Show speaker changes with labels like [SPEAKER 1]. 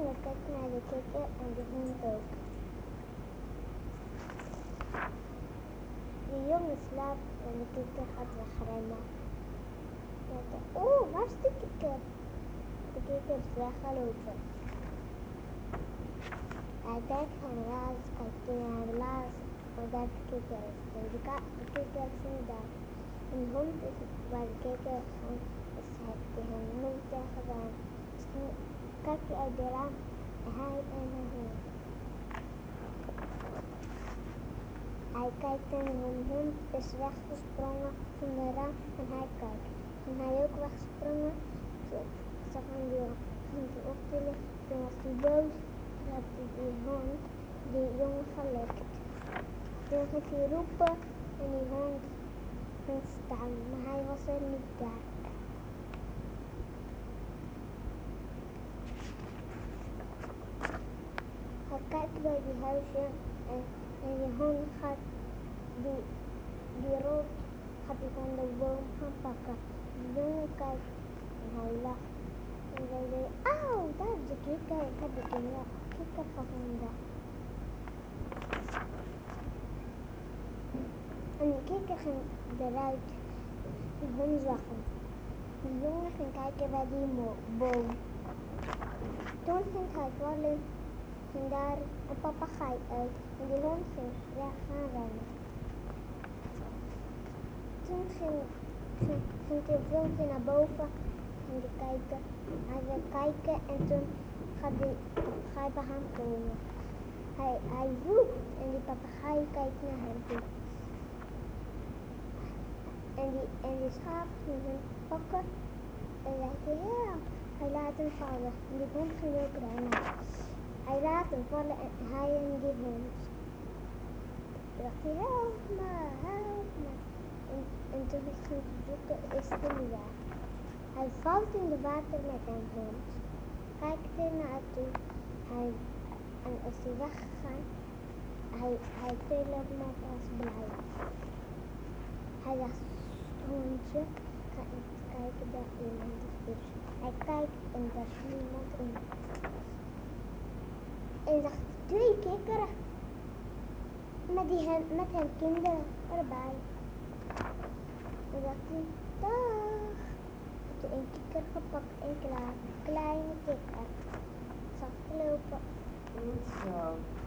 [SPEAKER 1] jongen kijkt naar de kikker en de hond ook. De jongen slaapt en de kikker gaat wegrennen. Oh, waar is de kikker? De kikker is weggelopen. Hij kijkt van laas, kijkt naar de laas, waar daar de kikker is. En de kikker is niet daar. En de hond is waar de kikker gaan, is hij tegen de hond zeggen van, kijk je uit de raam, hij en de hond. Hij kijkt en de hond is weggesprongen van de raam en hij kijkt. En hij ook weggesprongen, ze gaan die optillen, toen was hij boos, toen had hij die hond, die jongen gelikt. Toen ging hij roepen en die hond ging staan, maar hij was er niet daar. Hij kijkt bij die huisje en die hond gaat, die rolt, gaat hij van de boom gaan pakken. De jongen kijkt en hij lacht. En hij zei, auw, daar is de kikker, ik heb de kikker gevonden. En de kikker ging eruit, de hond zag hem. De jongen ging kijken bij die boom. Toen ging hij vallen, ging daar een papegaai uit en die hond ging weg gaan rennen. Toen ging hij vloog naar boven, ging hij kijken. Hij wil kijken en toen gaat die papegaai bij hem komen. Hij roept en die papegaai kijkt naar hem toe. En die schaap ging hem pakken en zei hij laat hem vallen. En die hond ging ook rennen. Hij laat hem vallen en hij en die hond. Toen dacht hij, help me, help me. En toen ging hij zoeken, is hij niet daar. Hij valt in het water met een hond. Kijkt er naartoe. En is hij weggegaan. Hij trilde met als blij. Hij dacht, hondje, ga eens kijken, daar iemand is dus. Hij kijkt en daar is niemand in. En dacht, 2 kikkeren. Met hun kinderen erbij. En dacht hij, dag. Had hij een kikker gepakt en klaar. Kleine kikker. Zag lopen.
[SPEAKER 2] Goed zo.